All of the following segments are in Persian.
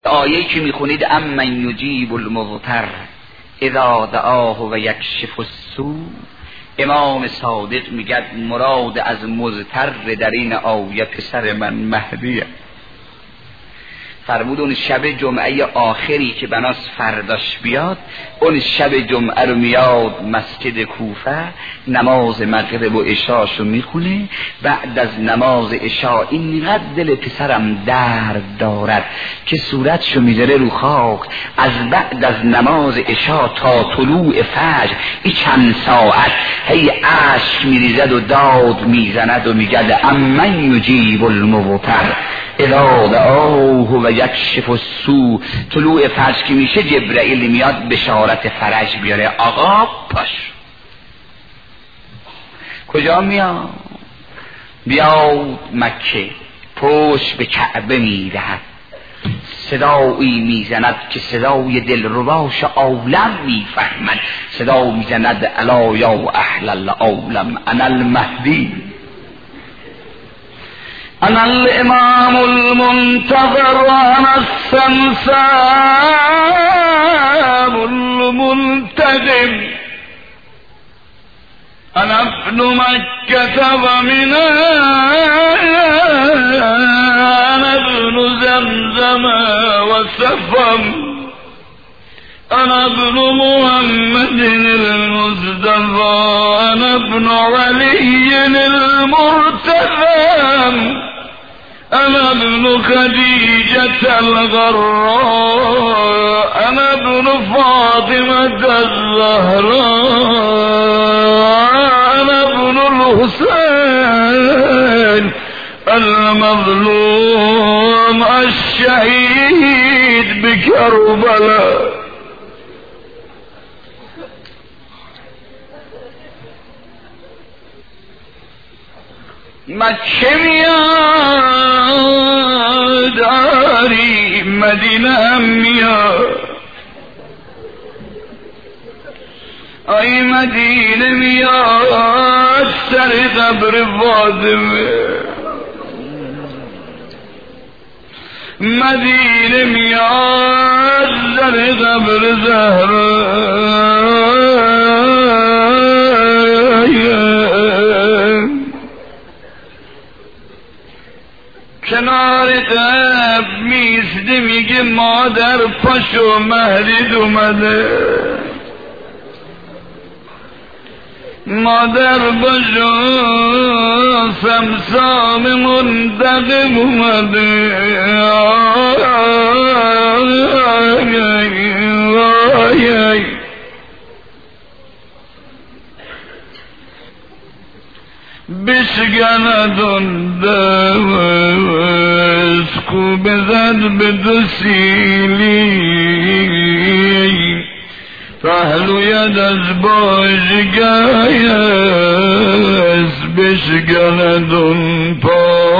آیه‌ای که میخونید امن یجیب المضطر اذا دعاه و یکشف السوء، امام صادق میگه مراد از مضطر در این آیه پسر من مهدیه. فرمود اون شب جمعه آخری که بناس فرداش بیاد، اون شب جمعه رو میاد مسجد کوفه، نماز مغرب و عشاشو میخونه. بعد از نماز عشا اینقدر دل پسرم درد دارد که صورتشو میذاره رو خاک. از بعد از نماز عشا تا طلوع فجر این چند ساعت هی اشک میریزد و داد میزند و میگه امن یجیب المضطر اذا دعاه و یکشف السوء. طلوع فجر که میشه جبرائیل میاد بشارت فرج بیاره. آقا پاش کجا میاد؟ بیاد مکه، پشت به کعبه میدهد، صدایی میزند که صدای دلرباش عالم میفهمد. صدا میزند الا یا اهل العالم انا المهدی، انا الامام المنتظر وانا السمسام المنتجم، انا ابن مكة ومن انا ابن زمزم وسفم، انا ابن محمد المصطفى، انا ابن علي المرتضى، انا ابن خديجة الغراء، انا ابن فاطمة الزهراء، انا ابن الحسين المظلوم الشهيد بكربلاء. مکه میاد آری مدینه هم میاد، آی مدینه میاد سر قبر فاطمه، مدینه میاد سر قبر زهرا، کنار قبر میسته میگه مادر پاشو مهدی اومده، مادر پاشو سمسام منتقم اومده. بشگندون دست کو بزد به دو سیلی، پهلوید از باژگایست بشگندون پا.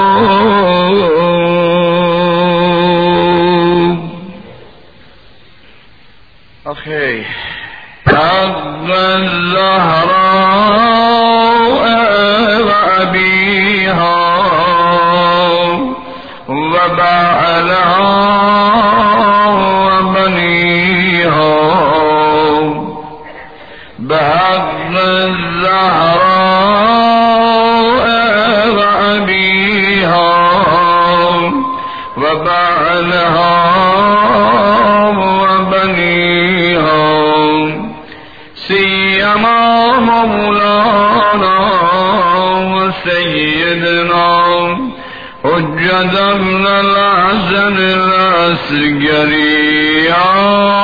اوکی حق الزهراء وبعلها وبنيها بحق الزهراء وأبيها وبعلها وبنيها سيما مولانا وسيدنا حجة ابن الحسن العسكري.